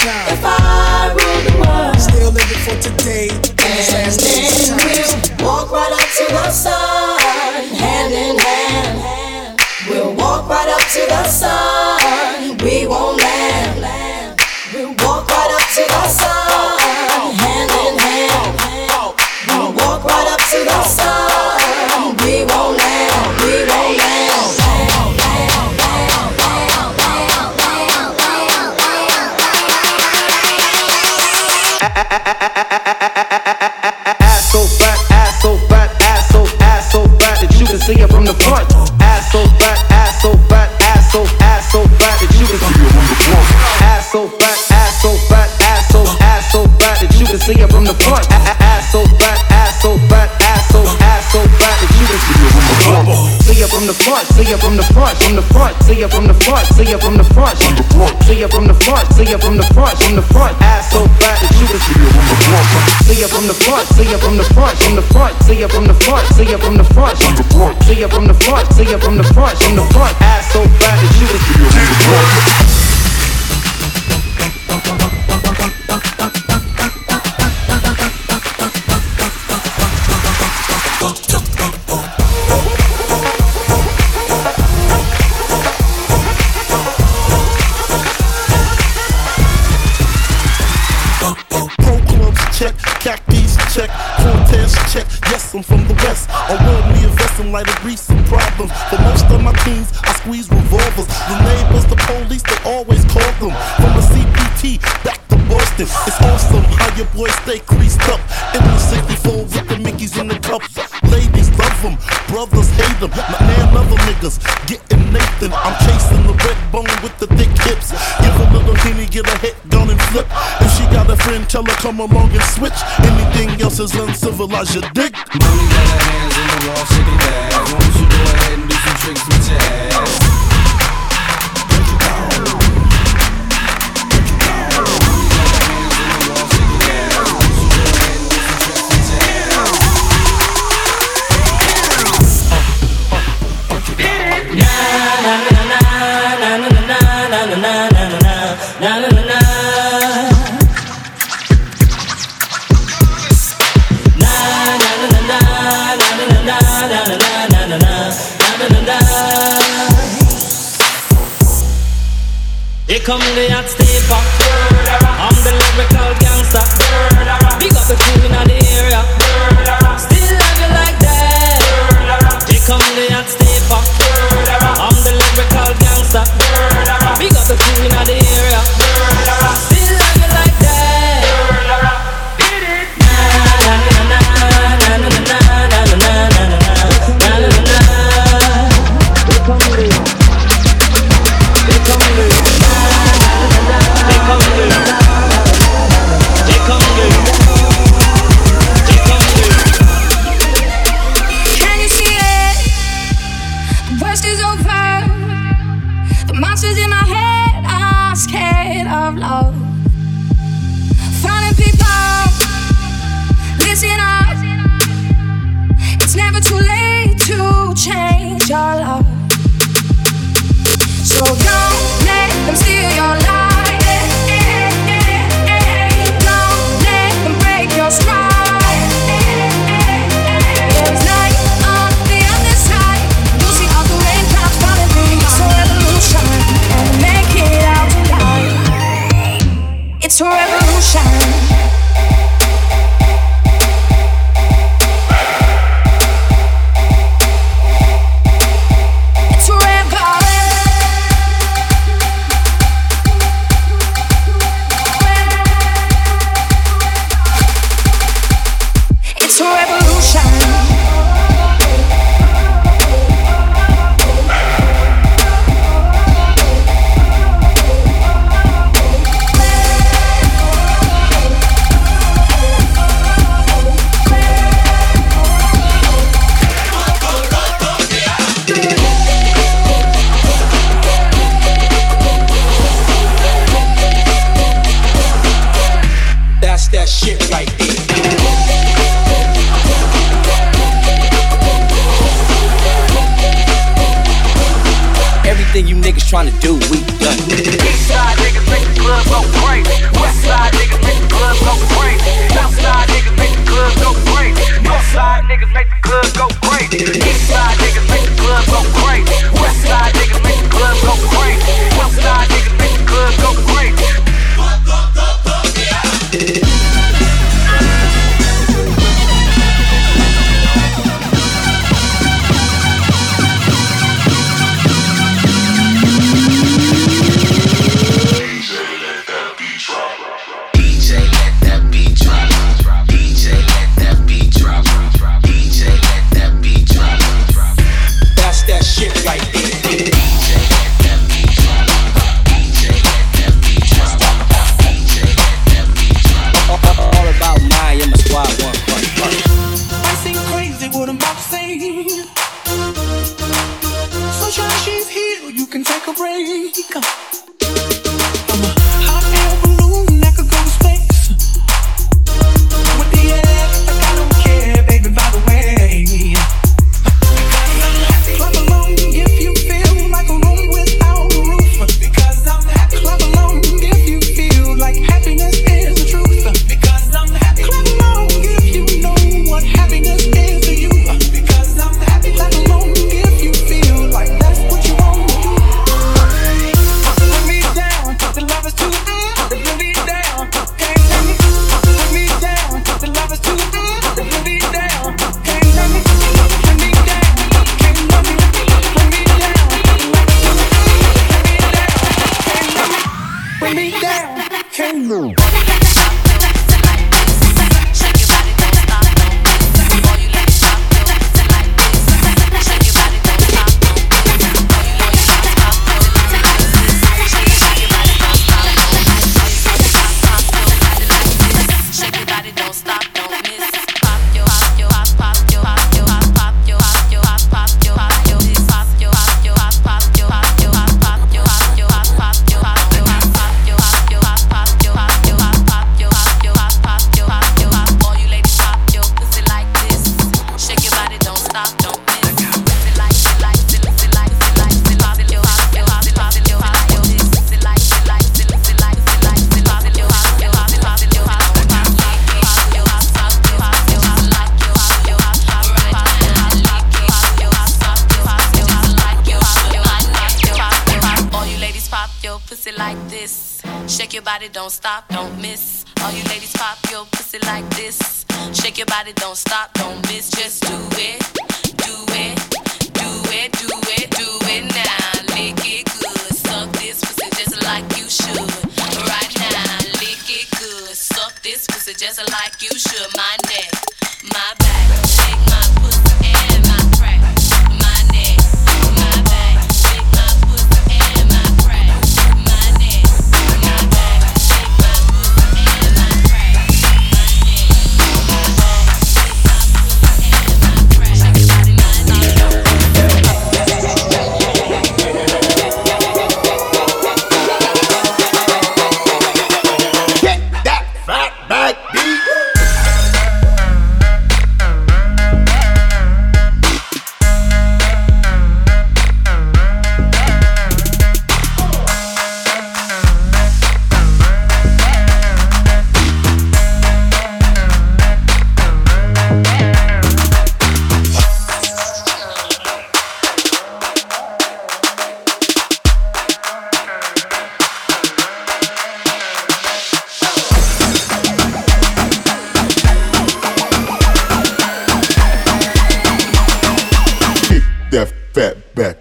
time. If I rule the world, Still living for today. In this last days of time. we'll walk right up to the sun, hand in hand. We'll walk right up to the sun, we won't land. We'll walk right up to the sun, hand in hand. We'll walk right up to the sun, we won't land, we won't land. Ass so fat, ass so fat, ass so fat that you can see it from the front. Ass so fat, ass so fat, ass so fat that you can see it from the front. Ass so fat, ass so fat, ass so fat that you can see it from the front. Ass so fat, ass so fat, ass so fat that you can see it from the front. See it from the front, see it from the front, from the front, see it from the front, see it from the front, see it from the front, see it from the front, from the front. Ass so fat that you can see it from the front. See it from the front, see it from the front, from the front, see it from the front, see it from the front, see it from the front, see it from the front, from the front. Ass so fat that you can see it from the front. Check, Cortez check, yes I'm from the west. I want me investing like a recent problems. For most of my teens, I squeeze revolvers. The neighbors, the police, they always call them. From the CPT back to Boston, it's awesome how your boys stay creased up. In the 64 with the Mickeys in the cup. Ladies love them, brothers hate them. My man other niggas getting Nathan. I'm chasing the red bone with the thick hips. Give a little henny, get a head down and flip. If she got a friend, tell her come along and switch. Anything else is uncivilized, you dig? Mommy got her hands in the wall, shaking that. Why don't you go ahead and do some tricks with your ass? Here come the hot stepper. I'm the lyrical gangster. Big up the crew in the area. Still love you like that. Here come the hot stepper. I'm the lyrical gangster. Big up the crew in the area. Still love you like that. Na na na na na na na na na na na na na. Here come the. Here come the. Can you see it? The worst is over. The monsters in my head are scared of love. Falling people, listen up. It's never too late to change your love. So don't let them steal your life. Don't let them break your stride. There's light on the other side. You'll see all the raindrops falling through. It's a revolution, and make it out alive. It's a revolution. Anything you niggas tryna do, we done. East side niggas make the club go crazy. West side niggas make the club go crazy. South side niggas make the club go crazy. North side niggas make the club go crazy. East side niggas make the club go crazy. West side niggas make the club go crazy. South side niggas make the club go crazy. Don't stop, don't miss. All you ladies pop your pussy like this. Shake your body, don't stop, don't miss. Just do it, do it, do it, do it, do it now. Lick it good, suck this pussy just like you should. Right now, lick it good, suck this pussy just like you should. My neck, my back, shake my pussy and my crack. My neck, my back, shake my pussy and my crack. My neck, my back. That fat back.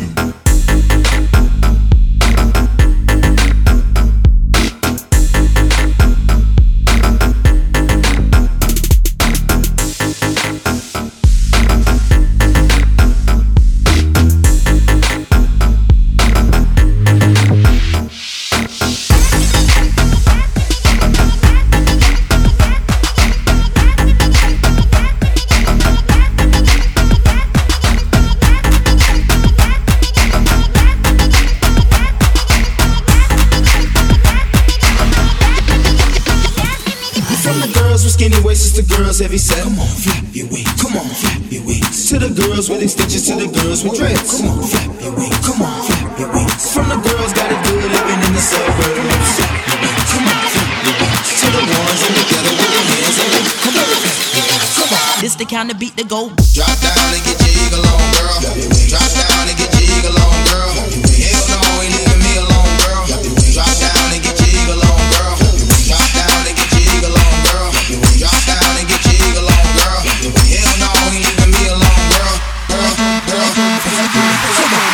Skinny waist to girls heavy set. Come on, flap your wings. Come on, flap your wings. To the girls with extensions, to the girls with dreads. Come on, flap your wings. Come on, flap. From the girls got it good living in the suburbs. Come on, to the ones in the ghetto with their hands up. Come on. This the kind of beat that go. Drop down and get your eagle on, girl. Drop down and get your eagle on, girl. Hell no, ain't leaving me alone, girl. Drop down and get your eagle on, girl. Drop down and get your eagle on, girl. Drop down and get your eagle on, girl. Hell no, ain't leaving me alone, girl. Girl. Come on.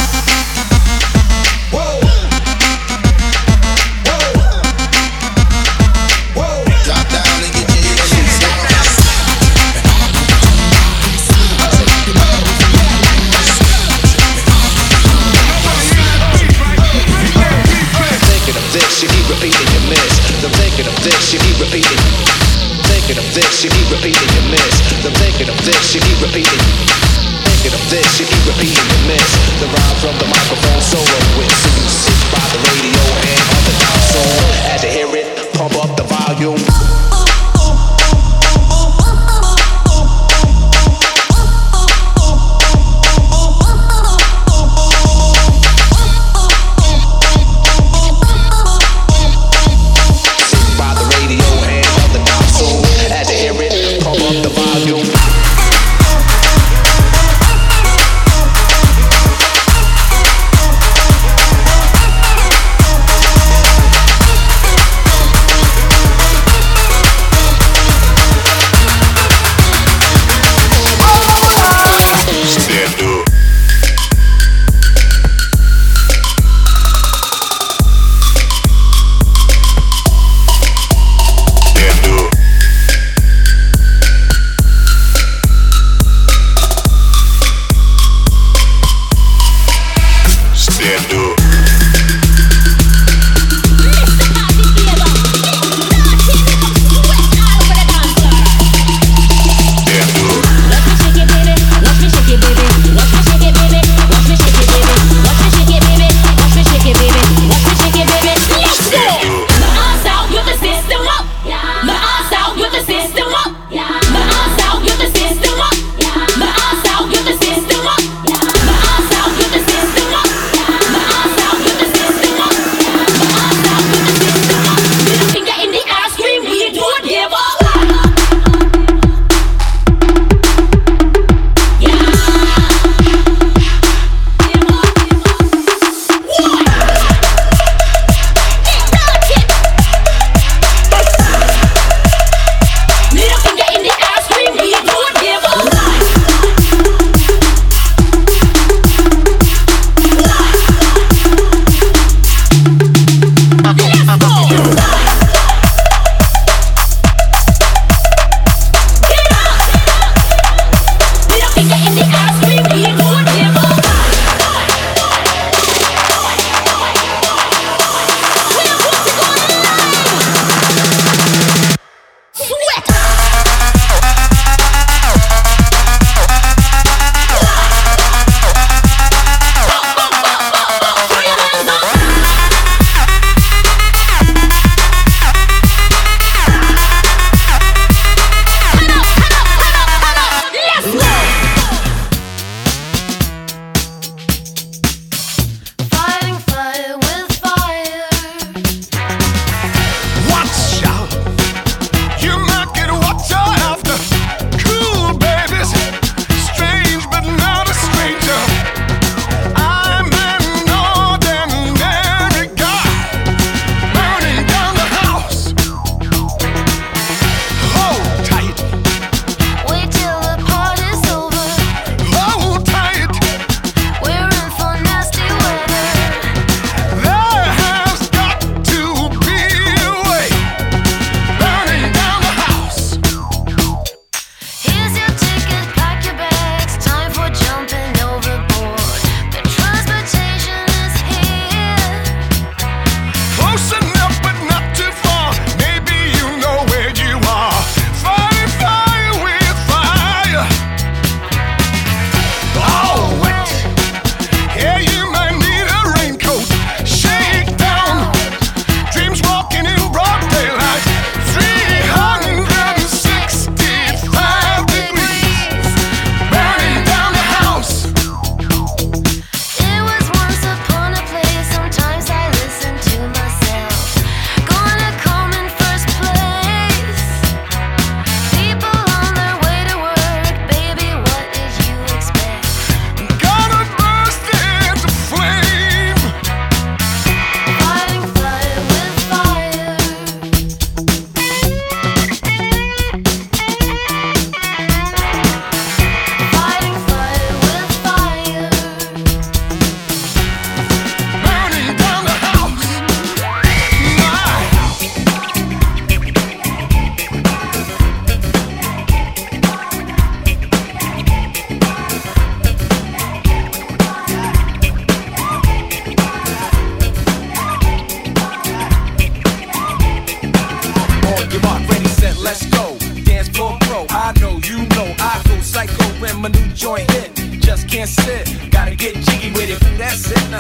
You keep repeating your miss. The thinking of this, you keep repeating. Thinking of this, you keep repeating your miss. The thinking of this, you keep repeating. Thinking of this, you keep repeating your miss. The rhyme from the microphone solo with. So you sit by the radio and on the console. As you hear it, pump up the volume.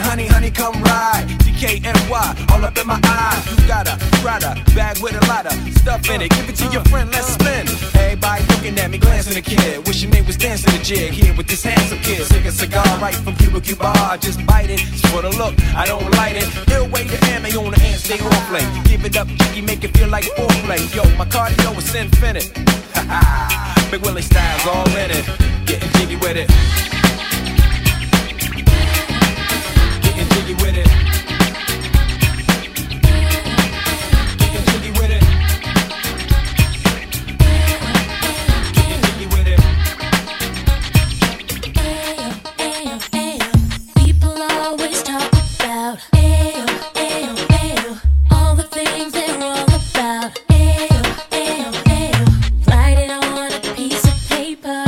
honey, honey, come ride. DKNY, all up in my eyes. You got a Prada bag with a lot of stuff in it. Give it to your friend, let's spin. Everybody looking at me, glancing at the kid. Wishing they was dancing the jig here with this handsome kid. Sick a cigar right from Cuba Cuba. I just bite it. It's for the look, I don't light it. Ill way to ammo on the hand, stay on play. Give it up, jiggy, make it feel like foreplay. Yo, my cardio is infinite. Big Willie style's all in it. Getting jiggy with it. Getting jiggy with it. Getting jiggy with it. Getting jiggy with it. People always talk about ayo, ayo, ayo, all the things they're all about. Ayo, ayo, ayo, write it on a piece of paper.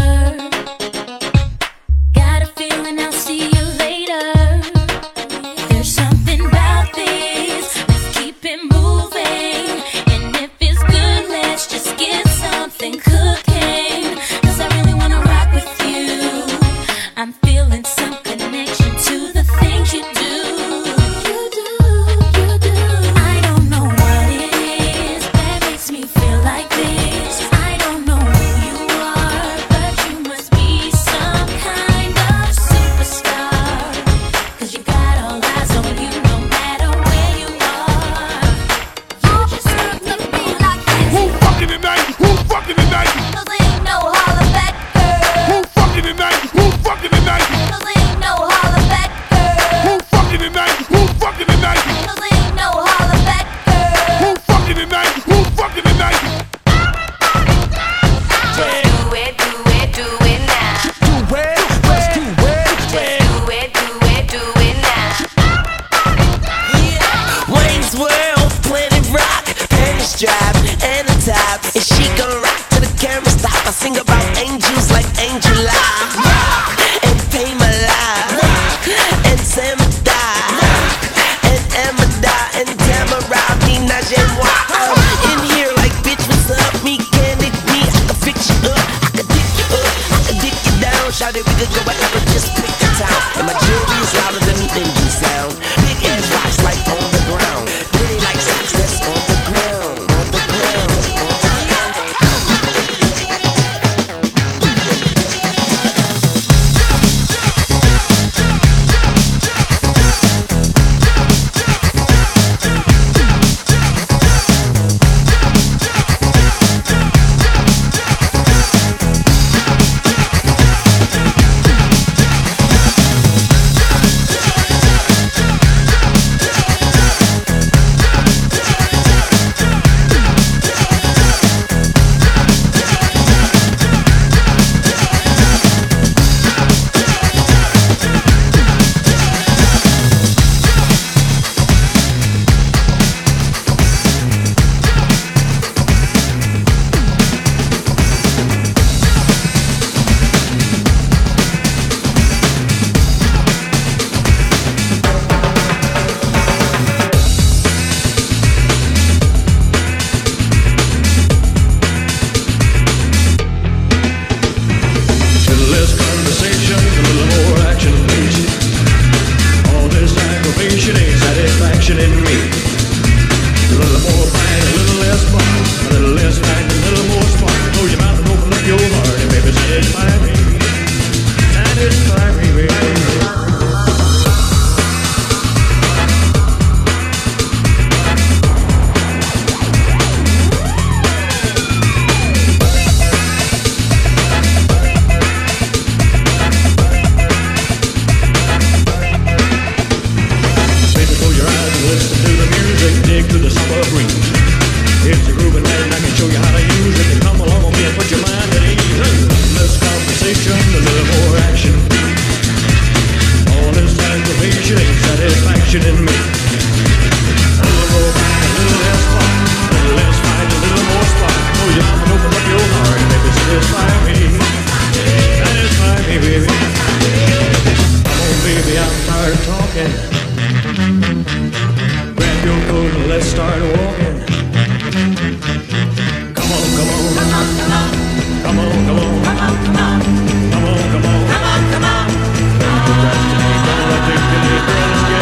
Got a feeling I'll see you later. There's something about this, let's keep it moving. And if it's good, let's just get something cooking. 'Cause I really wanna rock with you. I'm feeling some connection to the things you do. You do, you do. I don't know what it is that makes me feel like this. I don't know who you are, but you must be some kind of superstar. 'Cause you got all eyes on you no matter where you are. You just make me feel like this. Who fucking tonight? Who fucking tonight? 'Cause ain't no holler back, girl. Who fucking tonight? Who fucking tonight? 'Cause ain't no holler back, girl. Who fucking tonight? Who fucking tonight? 'Cause ain't no holler back, girl. Who fucking tonight? Who fucking tonight? Do it, do it, do it now. Do it, let's do it. Do it, do it, do it now. Wayne's World, Planet Rock, Paris Drive, and the top. And she gon' rock to the camera stop. I sing about angels like Angel Live, and Payma Live, and Samada, and Amada, and Tamara, me, Najee, in here like bitch, what's up? Me, candid, me, I can fix you up, I can dick you up, I can dick you down. Shout it, we could go wherever, just pick the town. And my jewelry is louder than the engine sound. Big ass rocks like on the ground. Pretty like socks that's on the ground, on the ground, on the ground. Come on.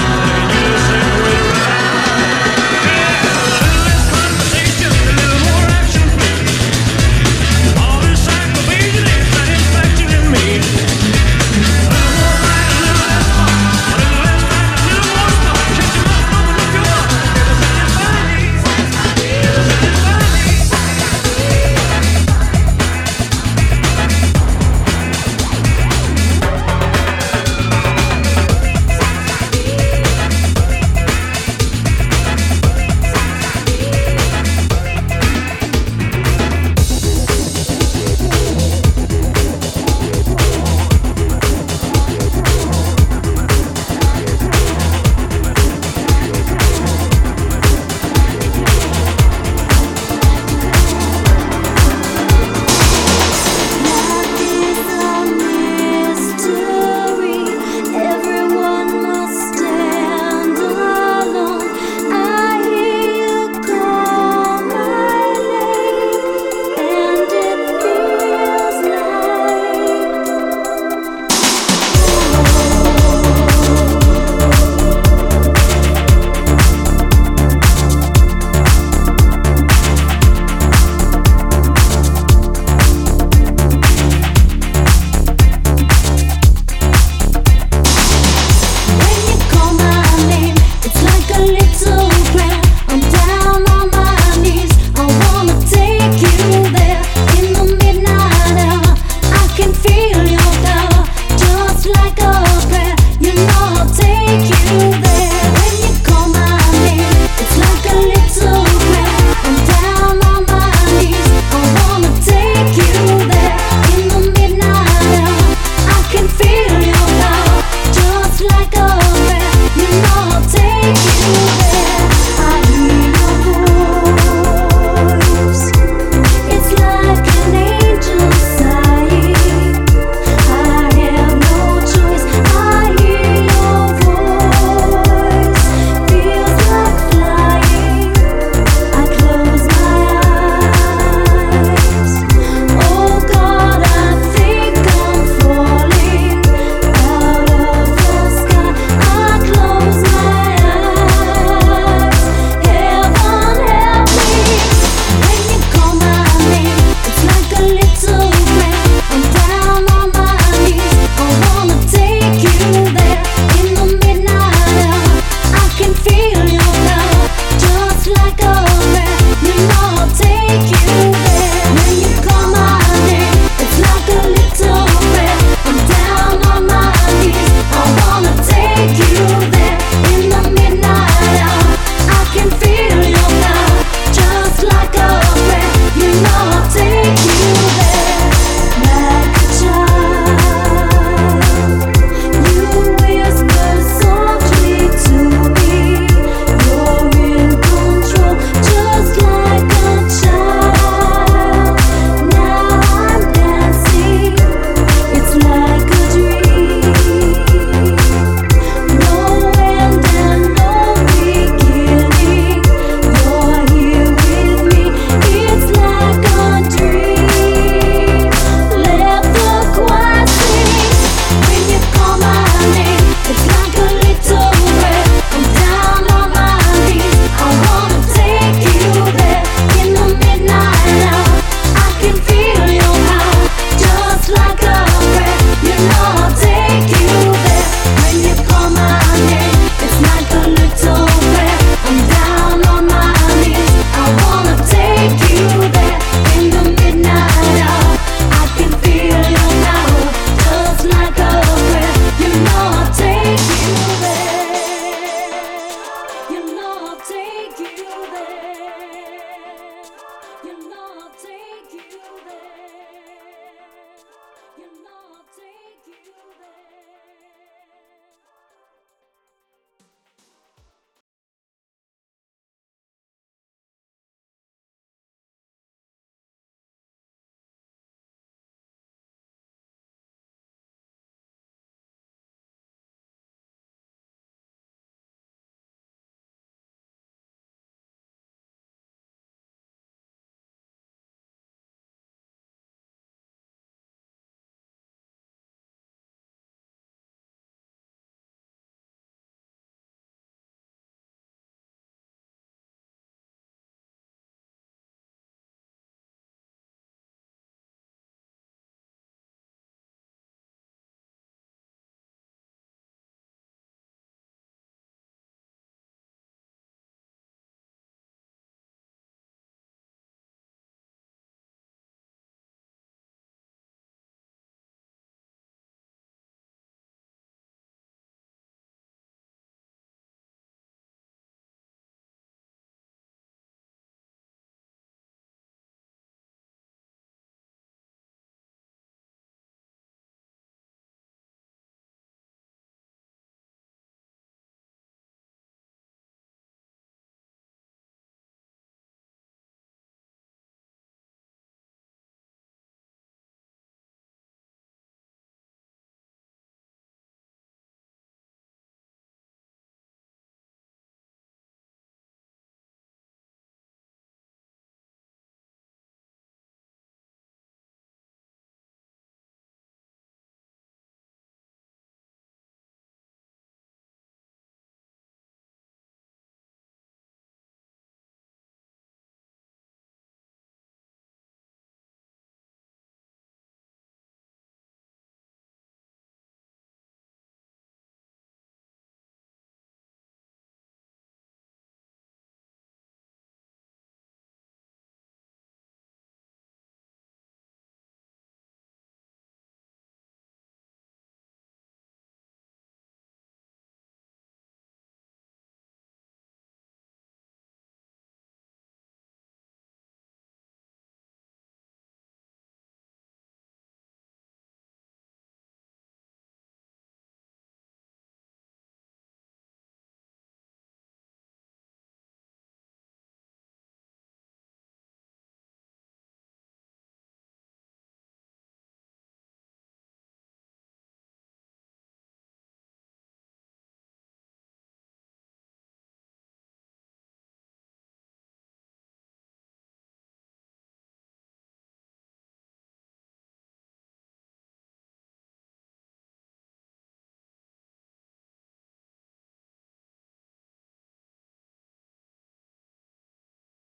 you, baby.